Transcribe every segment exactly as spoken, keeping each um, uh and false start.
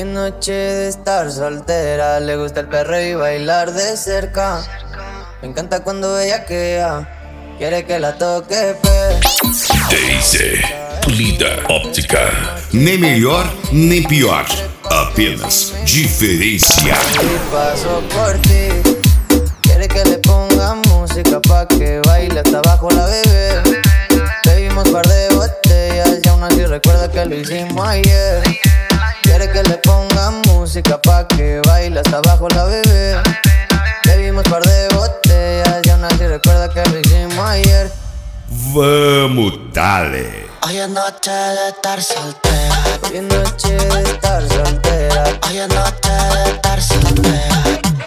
Hoy es noche de estar soltera, le gusta el perreo y bailar de cerca. Me encanta cuando ella queda, quiere que la toque, pues. Daisy, Polida Óptica. Nem melhor, nem pior. Apenas diferencia. Y paso por ti, quiere que le ponga música pa' que baile hasta abajo la bebé. Bebimos par de botellas y aún así recuerda que lo hicimos ayer. Quiere que le ponga música pa' que baile hasta abajo la bebé. Bebimos par de botellas y aún así recuerda que lo hicimos ayer. Vamos, dale. Hoy es noche de estar soltera. Hoy es noche de estar soltera. Hoy es noche de estar soltera.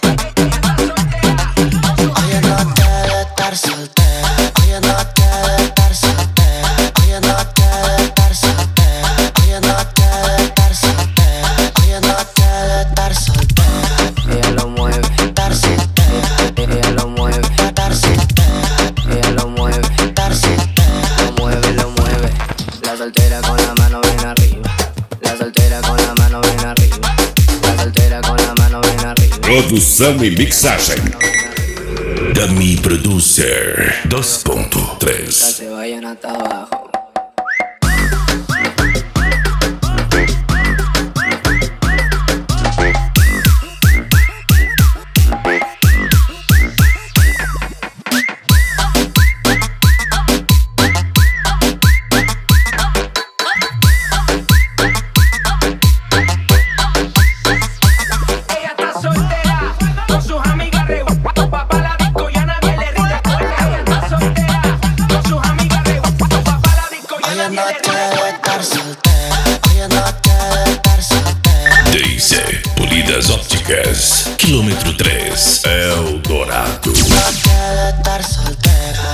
Hoy es noche de estar soltera. Hoy es noche de estar soltera. Hoy es noche de estar soltera. Hoy es noche de estar soltera. Hoy es noche de estar soltera. Ella lo mueve, Estar soltera. ella lo mueve, Estar soltera. ella lo mueve, Estar soltera. lo mueve, lo mueve. La soltera con la mano bien arriba. La soltera con la mano bien arriba. La soltera con la mano bien arriba. Produção e mixagem. Dummy Producer dois ponto três. Se vayan hasta abajo. Daisy, Polidas Ópticas, quilômetro três, Eldorado. Noche de estar soltera.